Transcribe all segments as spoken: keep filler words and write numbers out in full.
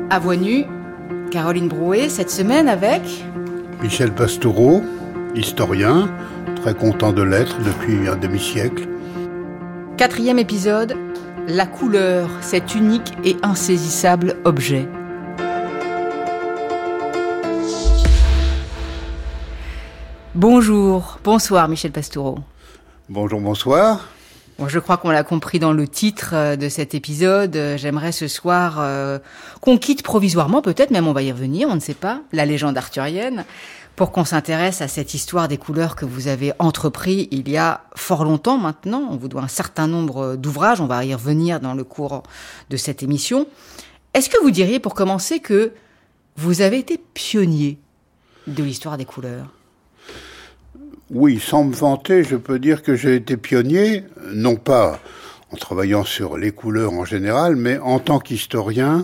À Voix nue, Caroline Brouet, cette semaine avec... Michel Pastoureau, historien, très content de l'être depuis un demi-siècle. Quatrième épisode, la couleur, cet unique et insaisissable objet. Bonjour, bonsoir Michel Pastoureau. Bonjour, bonsoir. Bon, je crois qu'on l'a compris dans le titre de cet épisode. J'aimerais ce soir euh, qu'on quitte provisoirement, peut-être, même on va y revenir, on ne sait pas, la légende arthurienne, pour qu'on s'intéresse à cette histoire des couleurs que vous avez entrepris il y a fort longtemps maintenant. On vous doit un certain nombre d'ouvrages, on va y revenir dans le cours de cette émission. Est-ce que vous diriez, pour commencer, que vous avez été pionnier de l'histoire des couleurs ? Oui, sans me vanter, je peux dire que j'ai été pionnier, non pas en travaillant sur les couleurs en général, mais en tant qu'historien,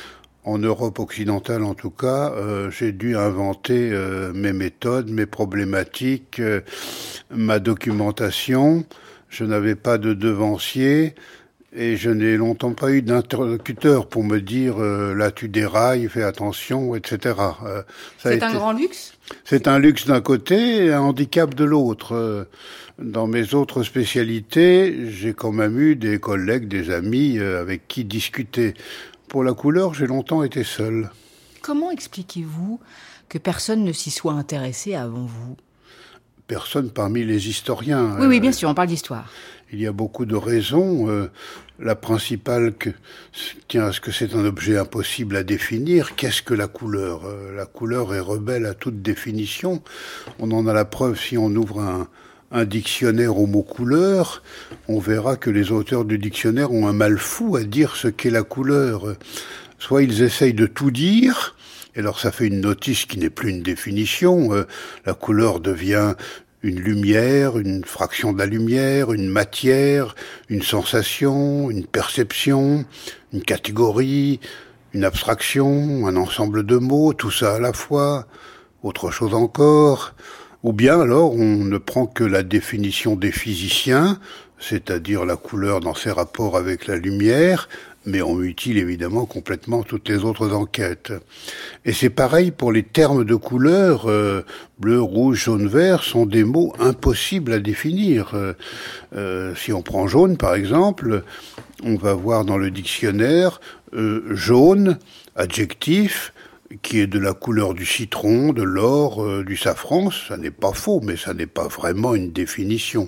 en Europe occidentale en tout cas, euh, j'ai dû inventer euh, mes méthodes, mes problématiques, euh, ma documentation. Je n'avais pas de devancier et je n'ai longtemps pas eu d'interlocuteur pour me dire euh, là tu dérailles, fais attention, et cetera. Euh, ça C'est a un été... grand luxe ? C'est un luxe d'un côté et un handicap de l'autre. Dans mes autres spécialités, j'ai quand même eu des collègues, des amis avec qui discuter. Pour la couleur, j'ai longtemps été seul. Comment expliquez-vous que personne ne s'y soit intéressé avant vous ? Personne parmi les historiens. Oui, oui, bien sûr, on parle d'histoire. Il y a beaucoup de raisons. Euh, la principale que, tient à ce que c'est un objet impossible à définir. Qu'est-ce que la couleur ? euh, La couleur est rebelle à toute définition. On en a la preuve si on ouvre un, un dictionnaire au mot couleur. On verra que les auteurs du dictionnaire ont un mal fou à dire ce qu'est la couleur. Soit ils essayent de tout dire, et alors ça fait une notice qui n'est plus une définition. Euh, la couleur devient une lumière, une fraction de la lumière, une matière, une sensation, une perception, une catégorie, une abstraction, un ensemble de mots, tout ça à la fois, autre chose encore. Ou bien alors on ne prend que la définition des physiciens, c'est-à-dire la couleur dans ses rapports avec la lumière, mais on mutile évidemment complètement toutes les autres enquêtes. Et c'est pareil pour les termes de couleur, euh, bleu, rouge, jaune, vert, sont des mots impossibles à définir. Euh, euh, si on prend jaune par exemple, on va voir dans le dictionnaire euh, jaune, adjectif, qui est de la couleur du citron, de l'or, euh, du safran. Ça n'est pas faux, mais ça n'est pas vraiment une définition.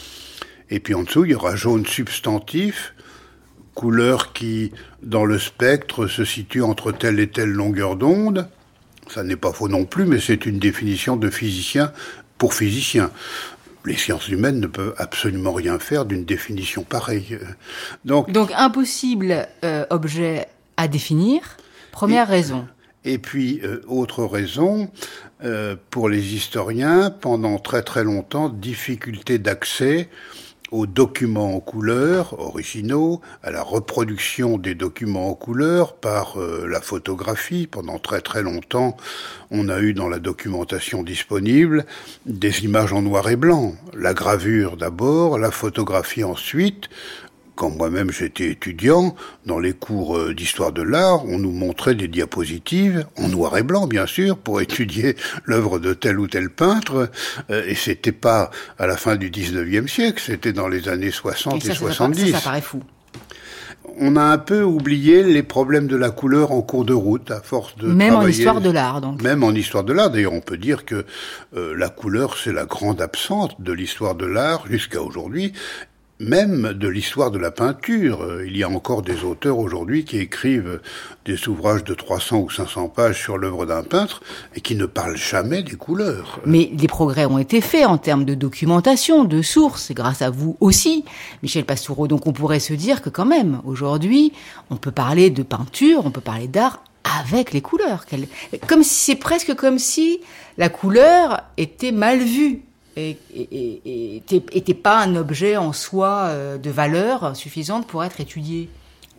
Et puis en dessous, il y aura jaune substantif, couleur qui, dans le spectre, se situe entre telle et telle longueur d'onde. Ça n'est pas faux non plus, mais c'est une définition de physicien pour physicien. Les sciences humaines ne peuvent absolument rien faire d'une définition pareille. Donc, Donc impossible euh, objet à définir, première et, raison. Et puis, euh, autre raison, euh, pour les historiens, pendant très très longtemps, difficulté d'accès aux documents en couleur originaux, à la reproduction des documents en couleur par euh, la photographie. Pendant très très longtemps, on a eu dans la documentation disponible des images en noir et blanc. La gravure d'abord, la photographie ensuite. Quand moi-même j'étais étudiant, dans les cours d'histoire de l'art, on nous montrait des diapositives, en noir et blanc bien sûr, pour étudier l'œuvre de tel ou tel peintre, et c'était pas à la fin du dix-neuvième siècle, c'était dans les années soixante et, ça, et soixante-dix. Ça, ça paraît fou. On a un peu oublié les problèmes de la couleur en cours de route, à force de Même travailler. en histoire de l'art, donc. Même en histoire de l'art. D'ailleurs, on peut dire que euh, la couleur, c'est la grande absente de l'histoire de l'art jusqu'à aujourd'hui. Même de l'histoire de la peinture. Il y a encore des auteurs aujourd'hui qui écrivent des ouvrages de trois cents ou cinq cents pages sur l'œuvre d'un peintre et qui ne parlent jamais des couleurs. Mais des progrès ont été faits en termes de documentation, de sources, et grâce à vous aussi, Michel Pastoureau. Donc on pourrait se dire que quand même, aujourd'hui, on peut parler de peinture, on peut parler d'art avec les couleurs. Comme si, c'est presque comme si la couleur était mal vue. Et, et, et, et était pas un objet en soi euh, de valeur suffisante pour être étudié. Oui,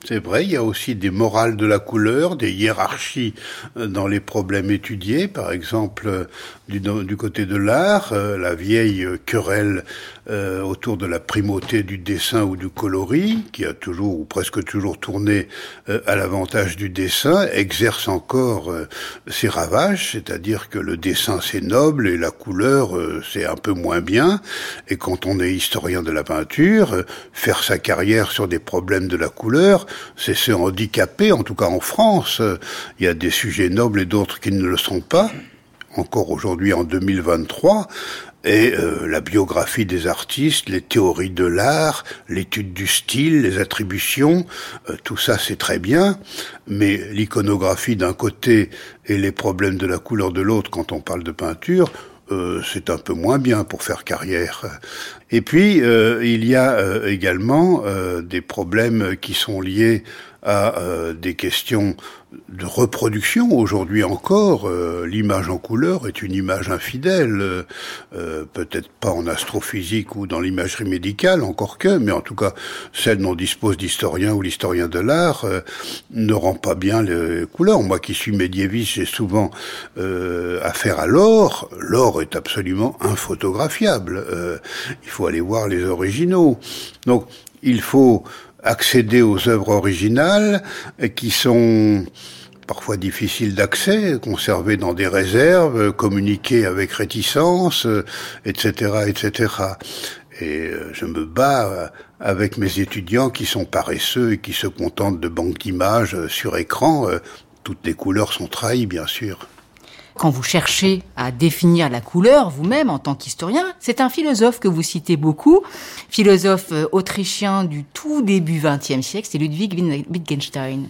C'est vrai, il y a aussi des morales de la couleur, des hiérarchies dans les problèmes étudiés. Par exemple, du, du côté de l'art, euh, la vieille querelle euh, autour de la primauté du dessin ou du coloris, qui a toujours ou presque toujours tourné euh, à l'avantage du dessin, exerce encore euh, ses ravages, c'est-à-dire que le dessin c'est noble et la couleur euh, c'est un peu moins bien. Et quand on est historien de la peinture, euh, faire sa carrière sur des problèmes de la couleur, c'est se handicaper, en tout cas en France. Il y a des sujets nobles et d'autres qui ne le sont pas, encore aujourd'hui en deux mille vingt-trois, et euh, la biographie des artistes, les théories de l'art, l'étude du style, les attributions, euh, tout ça c'est très bien, mais l'iconographie d'un côté et les problèmes de la couleur de l'autre quand on parle de peinture, Euh, c'est un peu moins bien pour faire carrière. Et puis, euh, il y a euh, également euh, des problèmes qui sont liés à euh, des questions de reproduction. Aujourd'hui encore, euh, l'image en couleur est une image infidèle, euh, euh, peut-être pas en astrophysique ou dans l'imagerie médicale, encore que, mais en tout cas, celle dont dispose l'historien ou l'historien de l'art euh, ne rend pas bien les couleurs. Moi qui suis médiéviste, j'ai souvent euh, affaire à l'or. L'or est absolument infotographiable. Euh, il faut aller voir les originaux. Donc, il faut accéder aux œuvres originales qui sont parfois difficiles d'accès, conservées dans des réserves, communiquées avec réticence, et cetera, et cetera. Et je me bats avec mes étudiants qui sont paresseux et qui se contentent de banques d'images sur écran. Toutes les couleurs sont trahies, bien sûr. Quand vous cherchez à définir la couleur, vous-même, en tant qu'historien, c'est un philosophe que vous citez beaucoup, philosophe autrichien du tout début vingtième siècle, c'est Ludwig Wittgenstein.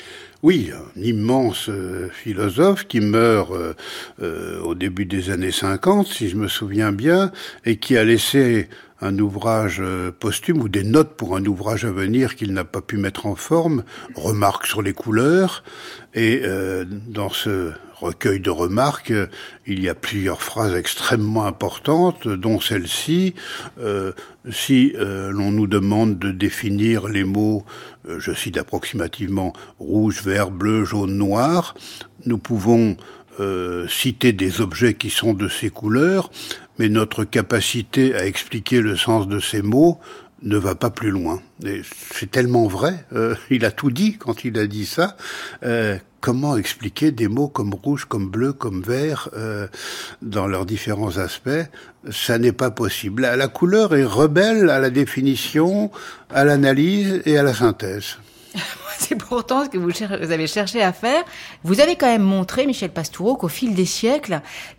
Oui, un immense euh, philosophe qui meurt euh, euh, au début des années cinquante, si je me souviens bien, et qui a laissé un ouvrage euh, posthume ou des notes pour un ouvrage à venir qu'il n'a pas pu mettre en forme, remarques sur les couleurs, et euh, dans ce recueil de remarques, euh, il y a plusieurs phrases extrêmement importantes, dont celle-ci, euh, si euh, l'on nous demande de définir les mots, euh, je cite approximativement, rouge, vert, bleu, jaune, noir, nous pouvons euh, citer des objets qui sont de ces couleurs, mais notre capacité à expliquer le sens de ces mots ne va pas plus loin. Et c'est tellement vrai, euh, il a tout dit quand il a dit ça. Euh, comment expliquer des mots comme rouge, comme bleu, comme vert, euh, dans leurs différents aspects? Ça n'est pas possible. La, la couleur est rebelle à la définition, à l'analyse et à la synthèse. C'est pourtant ce que vous, cher- vous avez cherché à faire. Vous avez quand même montré, Michel Pastoureau, qu'au fil des siècles,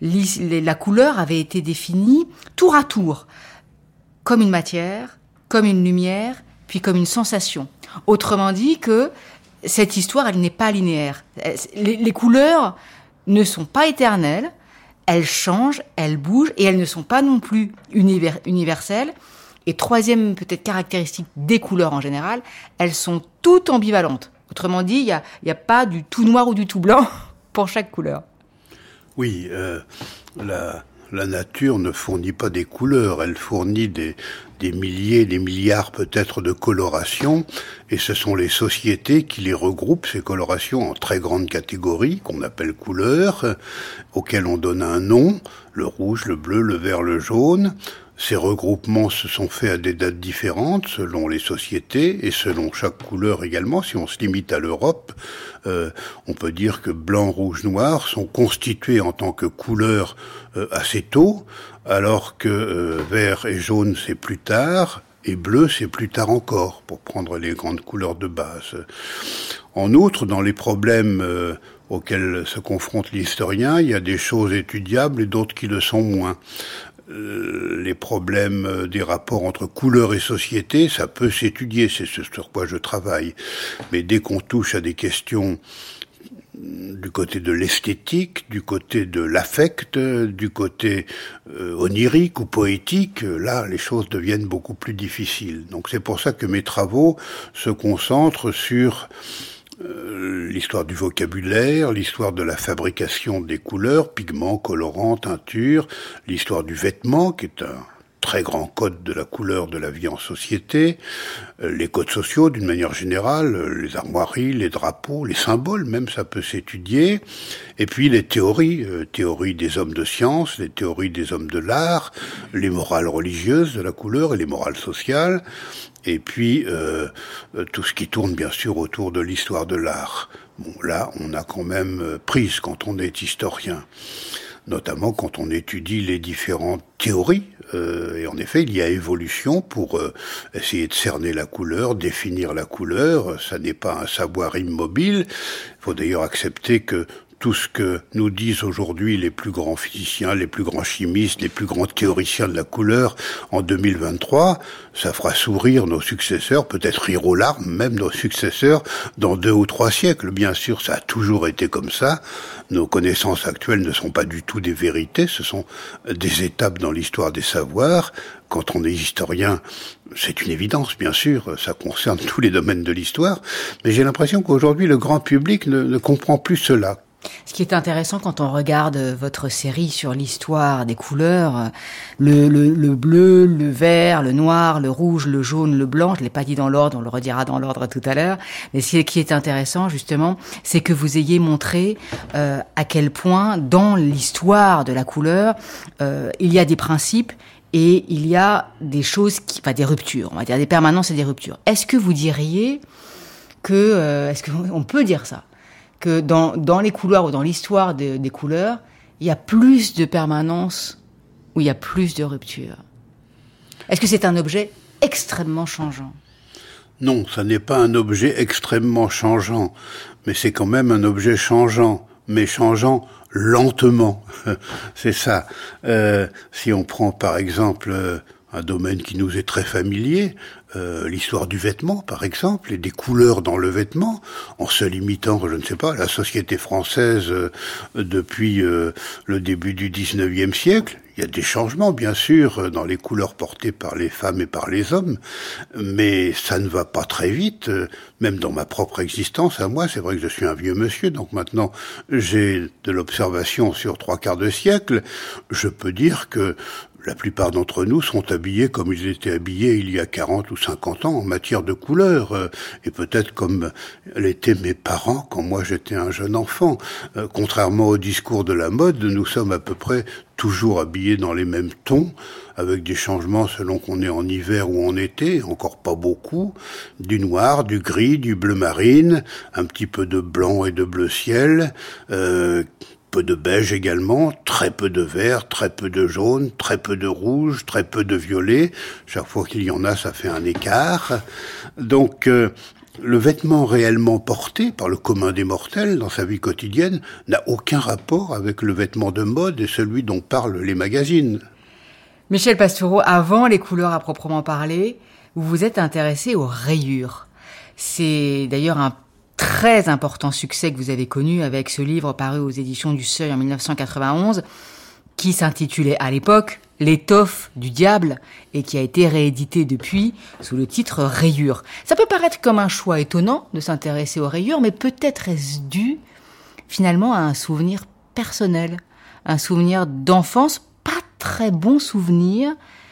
la couleur avait été définie tour à tour, comme une matière, comme une lumière, puis comme une sensation. Autrement dit que cette histoire, elle n'est pas linéaire. Les, les couleurs ne sont pas éternelles, elles changent, elles bougent, et elles ne sont pas non plus univers, universelles. Et troisième peut-être caractéristique des couleurs en général, elles sont toutes ambivalentes. Autrement dit, il n'y a, y a pas du tout noir ou du tout blanc pour chaque couleur. Oui, euh, la... La nature ne fournit pas des couleurs, elle fournit des, des milliers, des milliards peut-être de colorations, et ce sont les sociétés qui les regroupent, ces colorations, en très grandes catégories, qu'on appelle couleurs, auxquelles on donne un nom, le rouge, le bleu, le vert, le jaune. Ces regroupements se sont faits à des dates différentes selon les sociétés et selon chaque couleur également. Si on se limite à l'Europe, euh, on peut dire que blanc, rouge, noir sont constitués en tant que couleurs euh, assez tôt, alors que euh, vert et jaune c'est plus tard, et bleu c'est plus tard encore, pour prendre les grandes couleurs de base. En outre, dans les problèmes euh, auxquels se confronte l'historien, il y a des choses étudiables et d'autres qui le sont moins. Euh, les problèmes des rapports entre couleur et société, ça peut s'étudier, c'est ce sur quoi je travaille. Mais dès qu'on touche à des questions du côté de l'esthétique, du côté de l'affect, du côté euh, onirique ou poétique, là, les choses deviennent beaucoup plus difficiles. Donc c'est pour ça que mes travaux se concentrent sur Euh, l'histoire du vocabulaire, l'histoire de la fabrication des couleurs, pigments, colorants, teintures, l'histoire du vêtement, qui est un très grands codes de la couleur de la vie en société, les codes sociaux d'une manière générale, les armoiries, les drapeaux, les symboles même, ça peut s'étudier, et puis les théories, euh, théories des hommes de science, les théories des hommes de l'art, les morales religieuses de la couleur et les morales sociales, et puis euh, tout ce qui tourne bien sûr autour de l'histoire de l'art. Bon, là, on a quand même prise quand on est historien, notamment quand on étudie les différentes théories. Euh, et en effet, il y a évolution pour euh, essayer de cerner la couleur, définir la couleur. Ça n'est pas un savoir immobile. Il faut d'ailleurs accepter que tout ce que nous disent aujourd'hui les plus grands physiciens, les plus grands chimistes, les plus grands théoriciens de la couleur en deux mille vingt-trois, ça fera sourire nos successeurs, peut-être rire aux larmes, même nos successeurs, dans deux ou trois siècles. Bien sûr, ça a toujours été comme ça. Nos connaissances actuelles ne sont pas du tout des vérités, ce sont des étapes dans l'histoire des savoirs. Quand on est historien, c'est une évidence, bien sûr, ça concerne tous les domaines de l'histoire, mais j'ai l'impression qu'aujourd'hui, le grand public ne, ne comprend plus cela. Ce qui est intéressant quand on regarde votre série sur l'histoire des couleurs, le, le, le bleu, le vert, le noir, le rouge, le jaune, le blanc, je l'ai pas dit dans l'ordre, on le redira dans l'ordre tout à l'heure, mais ce qui est intéressant justement, c'est que vous ayez montré euh, à quel point dans l'histoire de la couleur, euh, il y a des principes et il y a des choses, qui, enfin des ruptures, on va dire des permanences et des ruptures. Est-ce que vous diriez que, euh, est-ce qu'on peut dire ça, que dans, dans les couloirs ou dans l'histoire de, des couleurs, il y a plus de permanence ou il y a plus de rupture? Est-ce que c'est un objet extrêmement changeant? Non, ça n'est pas un objet extrêmement changeant, mais c'est quand même un objet changeant, mais changeant lentement. C'est ça. Euh, si on prend par exemple euh, un domaine qui nous est très familier, euh, l'histoire du vêtement, par exemple, et des couleurs dans le vêtement, en se limitant, je ne sais pas, à la société française euh, depuis euh, le début du dix-neuvième siècle. Il y a des changements, bien sûr, dans les couleurs portées par les femmes et par les hommes, mais ça ne va pas très vite. Même dans ma propre existence, à moi, c'est vrai que je suis un vieux monsieur, donc maintenant j'ai de l'observation sur trois quarts de siècle. Je peux dire que la plupart d'entre nous sont habillés comme ils étaient habillés il y a quarante ou cinquante ans en matière de couleurs, et peut-être comme l'étaient mes parents quand moi j'étais un jeune enfant. Contrairement au discours de la mode, nous sommes à peu près toujours habillés dans les mêmes tons, avec des changements selon qu'on est en hiver ou en été, encore pas beaucoup, du noir, du gris, du bleu marine, un petit peu de blanc et de bleu ciel, euh, peu de beige également, très peu de vert, très peu de jaune, très peu de rouge, très peu de violet. Chaque fois qu'il y en a, ça fait un écart. Donc, euh, le vêtement réellement porté par le commun des mortels dans sa vie quotidienne n'a aucun rapport avec le vêtement de mode et celui dont parlent les magazines. Michel Pastoureau, avant les couleurs à proprement parler, vous vous êtes intéressé aux rayures. C'est d'ailleurs un très important succès que vous avez connu avec ce livre paru aux éditions du Seuil en mille neuf cent quatre-vingt-onze, qui s'intitulait à l'époque « L'étoffe du diable » et qui a été réédité depuis sous le titre « Rayures ». Ça peut paraître comme un choix étonnant de s'intéresser aux rayures, mais peut-être est-ce dû finalement à un souvenir personnel, un souvenir d'enfance, pas très bon souvenir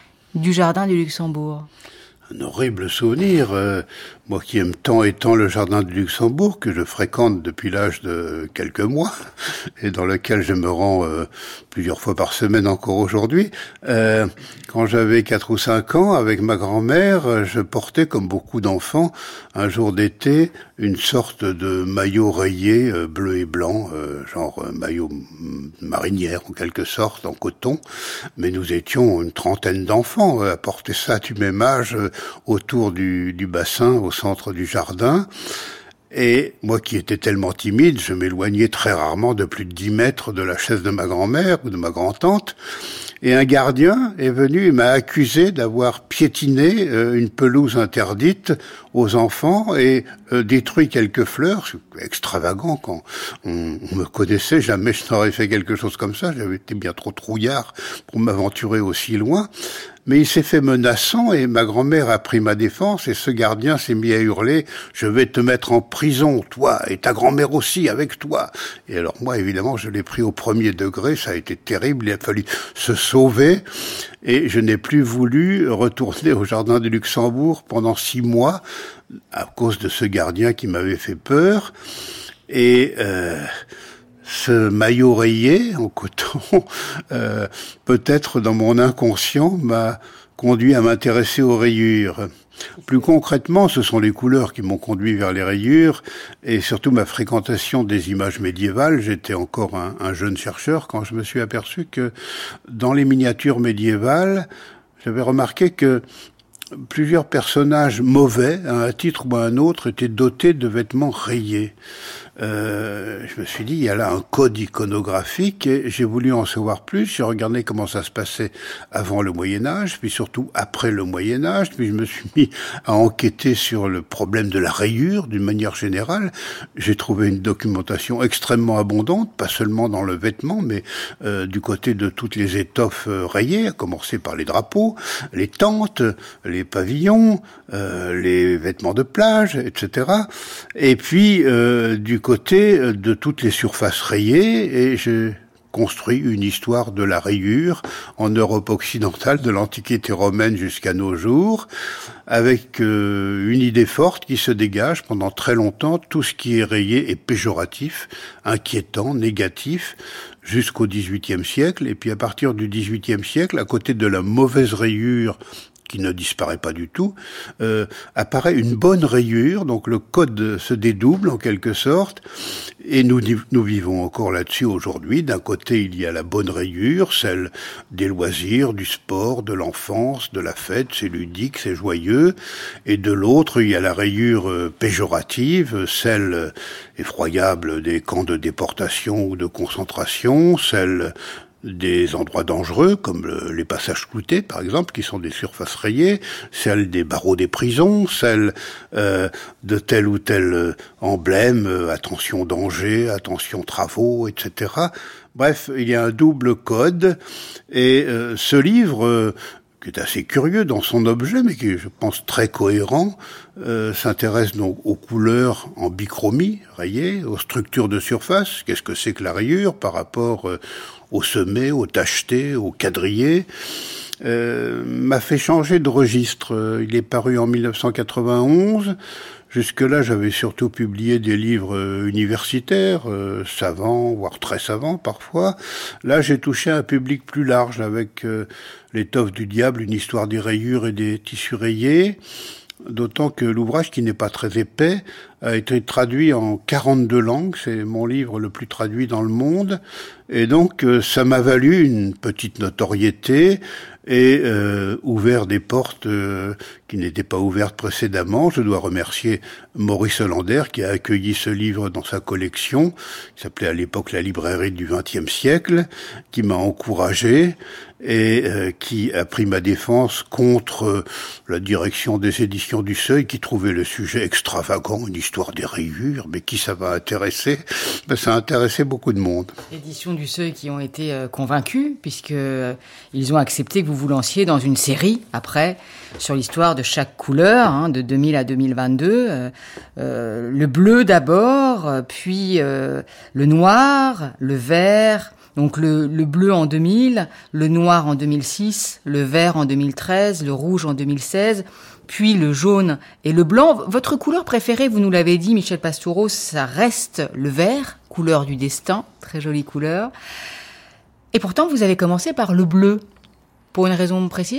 du jardin du Luxembourg. Un horrible souvenir, euh, moi qui aime tant et tant le jardin du Luxembourg, que je fréquente depuis l'âge de quelques mois, et dans lequel je me rends euh, plusieurs fois par semaine encore aujourd'hui. Euh, quand j'avais quatre ou cinq ans, avec ma grand-mère, je portais, comme beaucoup d'enfants, un jour d'été, une sorte de maillot rayé euh, bleu et blanc, euh, genre euh, maillot marinière en quelque sorte, en coton. Mais nous étions une trentaine d'enfants à porter ça du même âge, euh, autour du, du bassin, au centre du jardin. Et moi qui étais tellement timide, je m'éloignais très rarement de plus de dix mètres de la chaise de ma grand-mère ou de ma grand-tante. Et un gardien est venu et m'a accusé d'avoir piétiné euh, une pelouse interdite aux enfants et euh, détruit quelques fleurs. C'est extravagant quand on, on me connaissait, jamais je n'aurais fait quelque chose comme ça. J'avais été bien trop trouillard pour m'aventurer aussi loin. Mais il s'est fait menaçant et ma grand-mère a pris ma défense et ce gardien s'est mis à hurler « Je vais te mettre en prison, toi, et ta grand-mère aussi, avec toi !» Et alors moi, évidemment, je l'ai pris au premier degré, ça a été terrible, il a fallu se sauver et je n'ai plus voulu retourner au Jardin du Luxembourg pendant six mois à cause de ce gardien qui m'avait fait peur. Et euh, ce maillot rayé en coton, euh, peut-être dans mon inconscient, m'a conduit à m'intéresser aux rayures. Plus concrètement, ce sont les couleurs qui m'ont conduit vers les rayures et surtout ma fréquentation des images médiévales. J'étais encore un, un jeune chercheur quand je me suis aperçu que dans les miniatures médiévales, j'avais remarqué que plusieurs personnages mauvais, à un titre ou à un autre, étaient dotés de vêtements rayés. Euh, je me suis dit, il y a là un code iconographique et j'ai voulu en savoir plus. J'ai regardé comment ça se passait avant le Moyen-Âge, puis surtout après le Moyen-Âge, puis je me suis mis à enquêter sur le problème de la rayure d'une manière générale. J'ai trouvé une documentation extrêmement abondante, pas seulement dans le vêtement, mais euh, du côté de toutes les étoffes euh, rayées, à commencer par les drapeaux, les tentes, les pavillons, euh, les vêtements de plage, et cetera. Et puis, euh, du côté de toutes les surfaces rayées, et j'ai construit une histoire de la rayure en Europe occidentale, de l'Antiquité romaine jusqu'à nos jours, avec euh, une idée forte qui se dégage. Pendant très longtemps, tout ce qui est rayé est péjoratif, inquiétant, négatif, jusqu'au dix-huitième siècle. Et puis à partir du dix-huitième siècle, à côté de la mauvaise rayure, qui ne disparaît pas du tout, euh, apparaît une bonne rayure, donc le code se dédouble en quelque sorte, et nous, nous vivons encore là-dessus aujourd'hui. D'un côté, il y a la bonne rayure, celle des loisirs, du sport, de l'enfance, de la fête, c'est ludique, c'est joyeux, et de l'autre, il y a la rayure euh, péjorative, celle euh, effroyable des camps de déportation ou de concentration, celle des endroits dangereux, comme le, les passages cloutés, par exemple, qui sont des surfaces rayées, celles des barreaux des prisons, celles euh, de tel ou tel euh, emblème, euh, attention danger, attention travaux, et cetera. Bref, il y a un double code, et euh, ce livre, euh, qui est assez curieux dans son objet, mais qui est, je pense, très cohérent, euh, s'intéresse donc aux couleurs en bichromie, rayées, aux structures de surface, qu'est-ce que c'est que la rayure par rapport euh, au sommet, au tacheté, au quadrillé, euh, m'a fait changer de registre. Il est paru en mille neuf cent quatre-vingt-onze. Jusque-là, j'avais surtout publié des livres universitaires, euh, savants, voire très savants parfois. Là, j'ai touché un public plus large avec euh, L'étoffe du diable, une histoire des rayures et des tissus rayés. D'autant que l'ouvrage, qui n'est pas très épais, a été traduit en quarante-deux langues. C'est mon livre le plus traduit dans le monde. Et donc, ça m'a valu une petite notoriété et euh, ouvert des portes euh, qui n'étaient pas ouvertes précédemment. Je dois remercier Maurice Hollander qui a accueilli ce livre dans sa collection, qui s'appelait à l'époque la librairie du vingtième siècle, qui m'a encouragé et euh, qui a pris ma défense contre euh, la direction des éditions du Seuil, qui trouvait le sujet extravagant, une histoire des rayures, mais qui ça va intéresser? Ben, ça a intéressé beaucoup de monde. Éditions du Seuil qui ont été euh, convaincus, puisque euh, ils ont accepté que vous vous lanciez dans une série, après, sur l'histoire de chaque couleur, hein, de deux mille à deux mille vingt-deux. Euh, euh, le bleu d'abord, puis euh, le noir, le vert. Donc le, le bleu en deux mille, le noir en deux mille six, le vert en deux mille treize, le rouge en deux mille seize, puis le jaune et le blanc. Votre couleur préférée, vous nous l'avez dit, Michel Pastoureau, ça reste le vert, couleur du destin, très jolie couleur. Et pourtant, vous avez commencé par le bleu. Pour une raison précise ?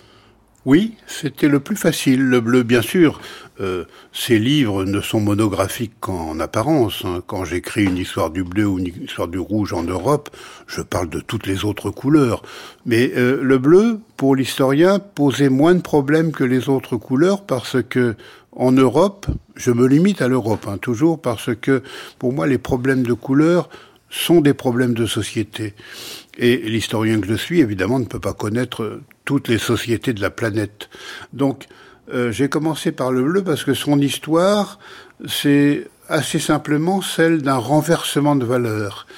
Oui, c'était le plus facile, le bleu, bien sûr. Euh, ces livres ne sont monographiques qu'en apparence. Hein. Quand j'écris une histoire du bleu ou une histoire du rouge en Europe, je parle de toutes les autres couleurs. Mais euh, le bleu, pour l'historien, posait moins de problèmes que les autres couleurs parce que, en Europe, je me limite à l'Europe, hein, toujours, parce que, pour moi, les problèmes de couleur sont des problèmes de société. Et l'historien que je suis, évidemment, ne peut pas connaître toutes les sociétés de la planète. Donc, euh, j'ai commencé par le bleu parce que son histoire, c'est assez simplement celle d'un renversement de valeurs.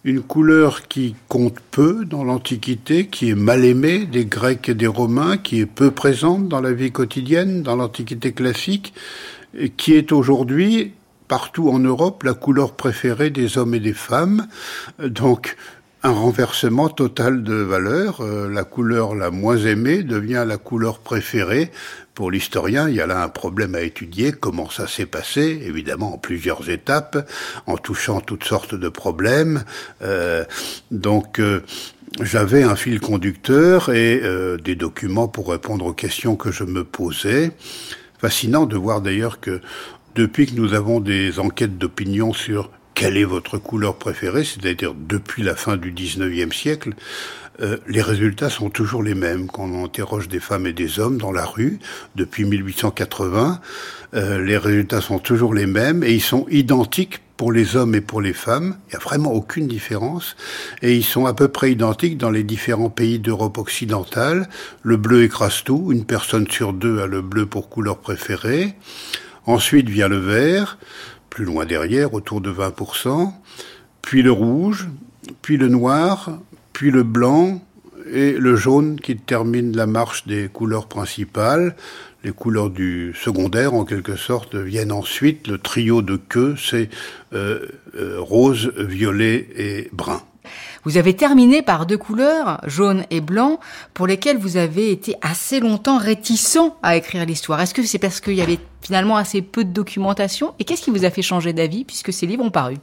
Une couleur qui compte peu dans l'Antiquité, qui est mal aimée des Grecs et des Romains, qui est peu présente dans la vie quotidienne, dans l'Antiquité classique, et qui est aujourd'hui, partout en Europe, la couleur préférée des hommes et des femmes. Donc, un renversement total de valeur. Euh, la couleur la moins aimée devient la couleur préférée. Pour l'historien, il y a là un problème à étudier. Comment ça s'est passé? Évidemment, en plusieurs étapes, en touchant toutes sortes de problèmes. Euh, donc, euh, j'avais un fil conducteur et euh, des documents pour répondre aux questions que je me posais. Fascinant de voir d'ailleurs que depuis que nous avons des enquêtes d'opinion sur quelle est votre couleur préférée, c'est-à-dire depuis la fin du dix-neuvième siècle, euh, les résultats sont toujours les mêmes. Quand on interroge des femmes et des hommes dans la rue, depuis mille huit cent quatre-vingts, euh, les résultats sont toujours les mêmes et ils sont identiques pour les hommes et pour les femmes. Il n'y a vraiment aucune différence. Et ils sont à peu près identiques dans les différents pays d'Europe occidentale. Le bleu écrase tout. Une personne sur deux a le bleu pour couleur préférée. Ensuite vient le vert. Plus loin derrière, autour de vingt pour cent, puis le rouge, puis le noir, puis le blanc et le jaune qui termine la marche des couleurs principales. Les couleurs du secondaire, en quelque sorte, viennent ensuite. Le trio de queue, c'est euh, euh, rose, violet et brun. Vous avez terminé par deux couleurs, jaune et blanc, pour lesquelles vous avez été assez longtemps réticent à écrire l'histoire. Est-ce que c'est parce qu'il y avait finalement assez peu de documentation? Et qu'est-ce qui vous a fait changer d'avis puisque ces livres ont paru?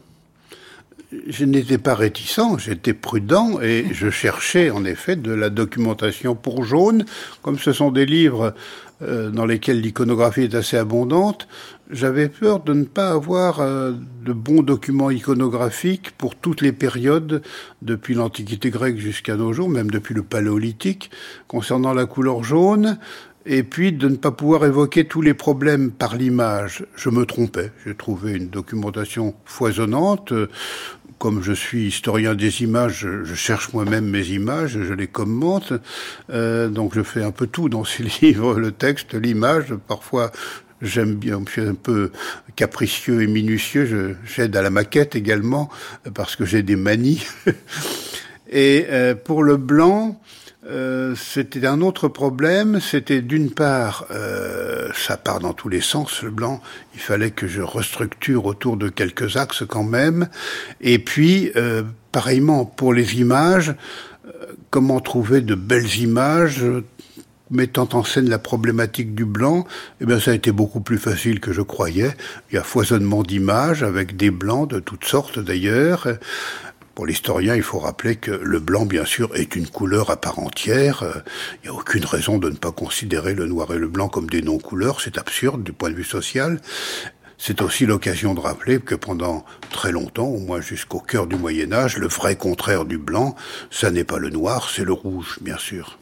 Je n'étais pas réticent, j'étais prudent et je cherchais en effet de la documentation pour jaune. Comme ce sont des livres euh, dans lesquels l'iconographie est assez abondante, j'avais peur de ne pas avoir euh, de bons documents iconographiques pour toutes les périodes, depuis l'Antiquité grecque jusqu'à nos jours, même depuis le Paléolithique, concernant la couleur jaune. Et puis de ne pas pouvoir évoquer tous les problèmes par l'image. Je me trompais. J'ai trouvé une documentation foisonnante. Comme je suis historien des images, je cherche moi-même mes images, je les commente. Euh, donc je fais un peu tout dans ces livres, le texte, l'image. Parfois, j'aime bien, je suis un peu capricieux et minutieux. Je, j'aide à la maquette également, parce que j'ai des manies. Et euh, pour le blanc, Euh, c'était un autre problème, c'était d'une part, euh, ça part dans tous les sens, le blanc, il fallait que je restructure autour de quelques axes quand même, et puis, euh, pareillement pour les images, euh, comment trouver de belles images mettant en scène la problématique du blanc, eh bien ça a été beaucoup plus facile que je croyais. Il y a foisonnement d'images avec des blancs de toutes sortes d'ailleurs. Pour l'historien, il faut rappeler que le blanc, bien sûr, est une couleur à part entière. Il n'y a aucune raison de ne pas considérer le noir et le blanc comme des non-couleurs. C'est absurde du point de vue social. C'est aussi l'occasion de rappeler que pendant très longtemps, au moins jusqu'au cœur du Moyen-Âge, le vrai contraire du blanc, ça n'est pas le noir, c'est le rouge, bien sûr.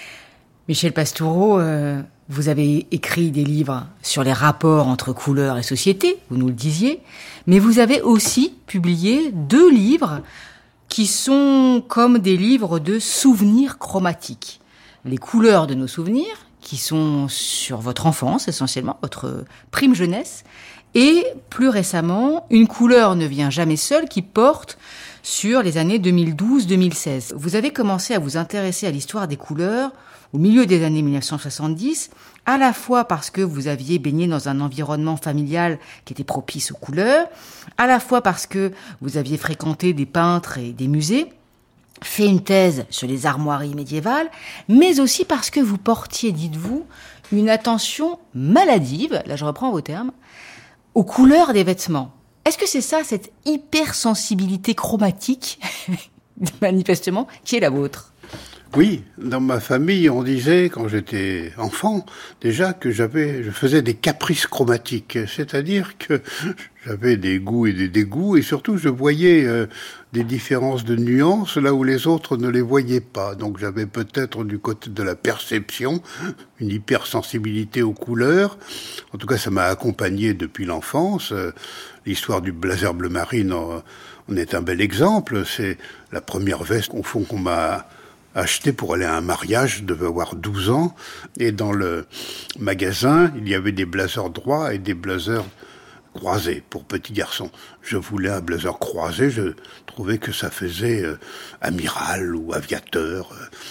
Michel Pastoureau, euh, vous avez écrit des livres sur les rapports entre couleurs et société, vous nous le disiez, mais vous avez aussi publié deux livres qui sont comme des livres de souvenirs chromatiques. Les couleurs de nos souvenirs, qui sont sur votre enfance essentiellement, votre prime jeunesse, et plus récemment, Une couleur ne vient jamais seule, qui porte sur les années deux mille douze deux mille seize. Vous avez commencé à vous intéresser à l'histoire des couleurs au milieu des années mille neuf cent soixante-dix, à la fois parce que vous aviez baigné dans un environnement familial qui était propice aux couleurs, à la fois parce que vous aviez fréquenté des peintres et des musées, fait une thèse sur les armoiries médiévales, mais aussi parce que vous portiez, dites-vous, une attention maladive, là je reprends vos termes, aux couleurs des vêtements. Est-ce que c'est ça, cette hypersensibilité chromatique, manifestement, qui est la vôtre ? Oui, dans ma famille, on disait, quand j'étais enfant, déjà que j'avais, je faisais des caprices chromatiques. C'est-à-dire que j'avais des goûts et des dégoûts, et surtout, je voyais euh, des différences de nuances là où les autres ne les voyaient pas. Donc j'avais peut-être du côté de la perception une hypersensibilité aux couleurs. En tout cas, ça m'a accompagné depuis l'enfance. L'histoire du blazer bleu marine en, en est un bel exemple. C'est la première veste au fond qu'on m'a acheté pour aller à un mariage, je devais avoir douze ans, et dans le magasin, il y avait des blazers droits et des blazers croisé pour petit garçon. Je voulais un blazer croisé, je trouvais que ça faisait euh, amiral ou aviateur.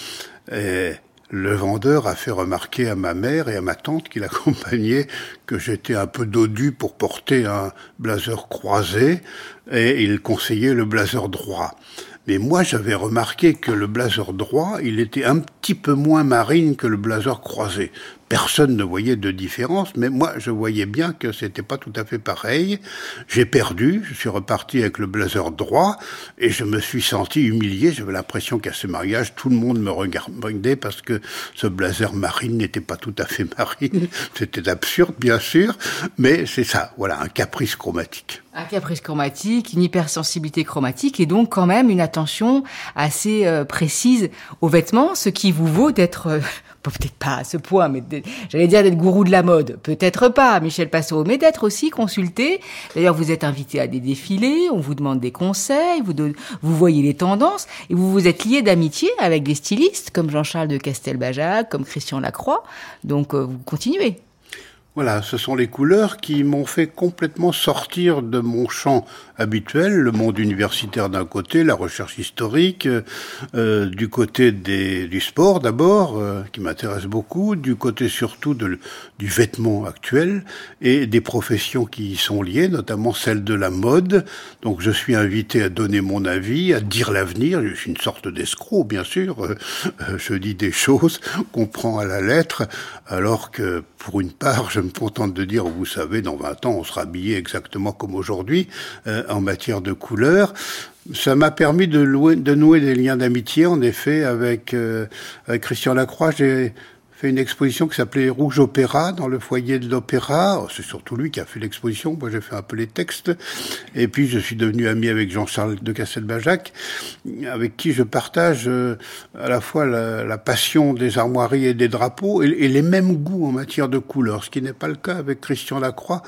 Et le vendeur a fait remarquer à ma mère et à ma tante qui l'accompagnaient que j'étais un peu dodu pour porter un blazer croisé, et il conseillait le blazer droit. Mais moi, j'avais remarqué que le blazer droit, il était un petit peu moins marine que le blazer croisé. Personne ne voyait de différence, mais moi, je voyais bien que c'était pas tout à fait pareil. J'ai perdu, je suis reparti avec le blazer droit, et je me suis senti humilié. J'avais l'impression qu'à ce mariage, tout le monde me regardait parce que ce blazer marine n'était pas tout à fait marine. C'était absurde, bien sûr, mais c'est ça, voilà, un caprice chromatique. Un caprice chromatique, une hypersensibilité chromatique, et donc quand même une attention assez euh, précise aux vêtements, ce qui vous vaut d'être... Euh, peut-être pas à ce point, mais j'allais dire d'être gourou de la mode. Peut-être pas, Michel Pastoureau, mais d'être aussi consulté. D'ailleurs, vous êtes invité à des défilés, on vous demande des conseils, vous, de, vous voyez les tendances, et vous vous êtes lié d'amitié avec des stylistes comme Jean-Charles de Castelbajac, comme Christian Lacroix. Donc, euh, vous continuez. Voilà, ce sont les couleurs qui m'ont fait complètement sortir de mon champ habituel, le monde universitaire d'un côté, la recherche historique, euh, du côté des, du sport d'abord, euh, qui m'intéresse beaucoup, du côté surtout de, du vêtement actuel et des professions qui y sont liées, notamment celle de la mode. Donc je suis invité à donner mon avis, à dire l'avenir. Je suis une sorte d'escroc, bien sûr. Euh, je dis des choses qu'on prend à la lettre, alors que pour une part, je me contente de dire, vous savez, dans vingt ans, on sera habillé exactement comme aujourd'hui, euh, en matière de couleurs. Ça m'a permis de, louer, de nouer des liens d'amitié, en effet, avec, euh, avec Christian Lacroix. J'ai fait une exposition qui s'appelait Rouge Opéra, dans le foyer de l'Opéra. C'est surtout lui qui a fait l'exposition. Moi, j'ai fait un peu les textes. Et puis, je suis devenu ami avec Jean-Charles de Castelbajac, avec qui je partage euh, à la fois la, la passion des armoiries et des drapeaux et, et les mêmes goûts en matière de couleurs, ce qui n'est pas le cas avec Christian Lacroix.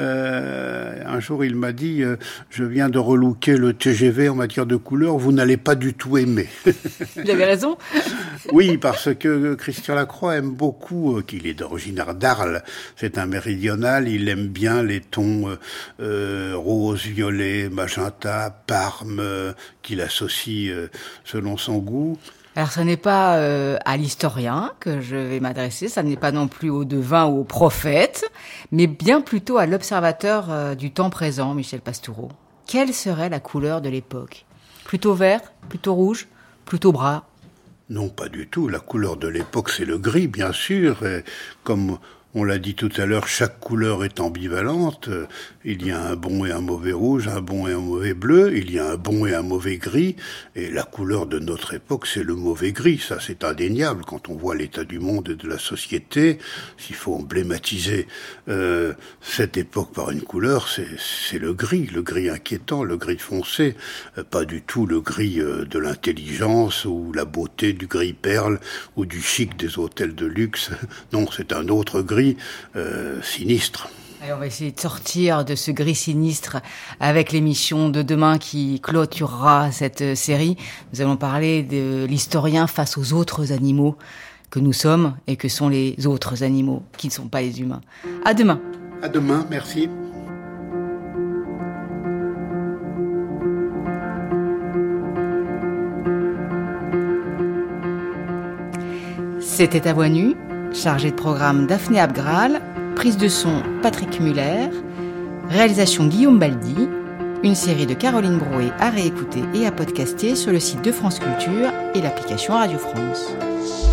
Euh, un jour, il m'a dit euh, « Je viens de relooker le T G V en matière de couleurs, vous n'allez pas du tout aimer. » Vous avez raison. Oui, parce que Christian Lacroix aime beaucoup, euh, qu'il est d'origine d'Arles, c'est un méridional, il aime bien les tons euh, euh, rose, violet, magenta, parme, euh, qu'il associe euh, selon son goût. Alors, ce n'est pas euh, à l'historien que je vais m'adresser, ça n'est pas non plus au devin ou au prophète, mais bien plutôt à l'observateur euh, du temps présent, Michel Pastoureau. Quelle serait la couleur de l'époque ? Plutôt vert, plutôt rouge, plutôt brun ? Non, pas du tout. La couleur de l'époque, c'est le gris, bien sûr. Et comme on l'a dit tout à l'heure, chaque couleur est ambivalente. Il y a un bon et un mauvais rouge, un bon et un mauvais bleu. Il y a un bon et un mauvais gris. Et la couleur de notre époque, c'est le mauvais gris. Ça, c'est indéniable. Quand on voit l'état du monde et de la société, s'il faut emblématiser euh, cette époque par une couleur, c'est, c'est le gris. Le gris inquiétant, le gris foncé. Euh, pas du tout le gris euh, de l'intelligence ou la beauté du gris perle ou du chic des hôtels de luxe. Non, c'est un autre gris. Euh, sinistre. Alors on va essayer de sortir de ce gris sinistre avec l'émission de demain qui clôturera cette série. Nous allons parler de l'historien face aux autres animaux que nous sommes et que sont les autres animaux qui ne sont pas les humains. À demain. À demain, merci. C'était À Voix Nue. Chargé de programme Daphné Abgral, prise de son Patrick Muller, réalisation Guillaume Baldi, une série de Caroline Brouet à réécouter et à podcaster sur le site de France Culture et l'application Radio France.